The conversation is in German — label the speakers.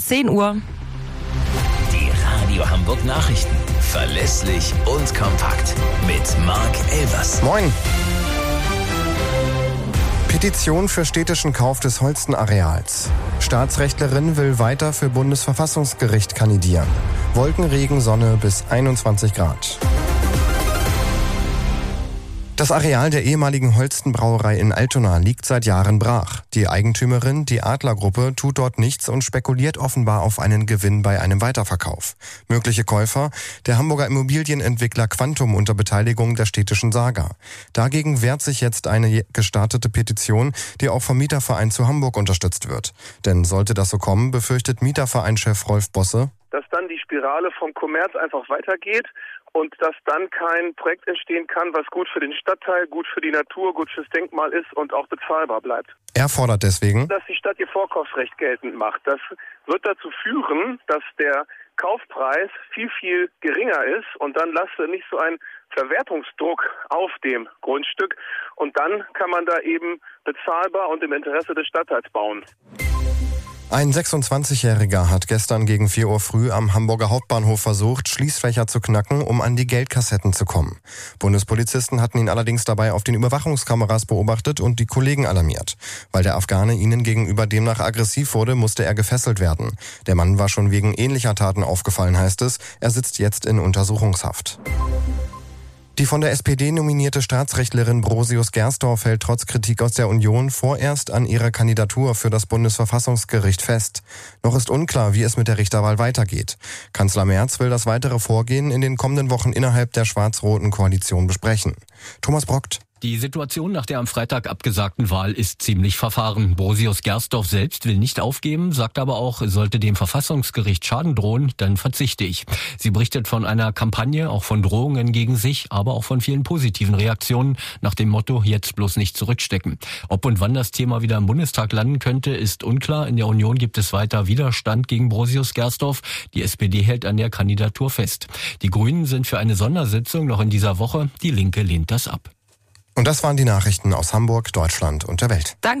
Speaker 1: 10 Uhr.
Speaker 2: Die Radio Hamburg Nachrichten. Verlässlich und kompakt. Mit Marc Elvers.
Speaker 3: Moin. Petition für städtischen Kauf des Holstenareals. Staatsrechtlerin will weiter für Bundesverfassungsgericht kandidieren. Wolkenregen, Sonne bis 21 Grad. Das Areal der ehemaligen Holsten-Brauerei in Altona liegt seit Jahren brach. Die Eigentümerin, die Adler-Gruppe, tut dort nichts und spekuliert offenbar auf einen Gewinn bei einem Weiterverkauf. Mögliche Käufer, der Hamburger Immobilienentwickler Quantum unter Beteiligung der städtischen Saga. Dagegen wehrt sich jetzt eine gestartete Petition, die auch vom Mieterverein zu Hamburg unterstützt wird. Denn sollte das so kommen, befürchtet Mietervereinchef Rolf Bosse,
Speaker 4: dass dann die Spirale vom Kommerz einfach weitergeht und dass dann kein Projekt entstehen kann, was gut für den Stadtteil, gut für die Natur, gut fürs Denkmal ist und auch bezahlbar bleibt.
Speaker 3: Er fordert deswegen,
Speaker 4: dass die Stadt ihr Vorkaufsrecht geltend macht. Das wird dazu führen, dass der Kaufpreis viel, viel geringer ist und dann lasse nicht so ein Verwertungsdruck auf dem Grundstück und dann kann man da eben bezahlbar und im Interesse des Stadtteils bauen.
Speaker 3: Ein 26-Jähriger hat gestern gegen 4 Uhr früh am Hamburger Hauptbahnhof versucht, Schließfächer zu knacken, um an die Geldkassetten zu kommen. Bundespolizisten hatten ihn allerdings dabei auf den Überwachungskameras beobachtet und die Kollegen alarmiert. Weil der Afghane ihnen gegenüber demnach aggressiv wurde, musste er gefesselt werden. Der Mann war schon wegen ähnlicher Taten aufgefallen, heißt es. Er sitzt jetzt in Untersuchungshaft. Die von der SPD nominierte Staatsrechtlerin Brosius Gersdorf hält trotz Kritik aus der Union vorerst an ihrer Kandidatur für das Bundesverfassungsgericht fest. Noch ist unklar, wie es mit der Richterwahl weitergeht. Kanzler Merz will das weitere Vorgehen in den kommenden Wochen innerhalb der schwarz-roten Koalition besprechen. Thomas Brockt.
Speaker 5: Die Situation nach der am Freitag abgesagten Wahl ist ziemlich verfahren. Brosius Gersdorf selbst will nicht aufgeben, sagt aber auch, sollte dem Verfassungsgericht Schaden drohen, dann verzichte ich. Sie berichtet von einer Kampagne, auch von Drohungen gegen sich, aber auch von vielen positiven Reaktionen nach dem Motto, jetzt bloß nicht zurückstecken. Ob und wann das Thema wieder im Bundestag landen könnte, ist unklar. In der Union gibt es weiter Widerstand gegen Brosius Gersdorf. Die SPD hält an der Kandidatur fest. Die Grünen sind für eine Sondersitzung noch in dieser Woche. Die Linke lehnt das ab.
Speaker 3: Und das waren die Nachrichten aus Hamburg, Deutschland und der Welt.
Speaker 1: Danke.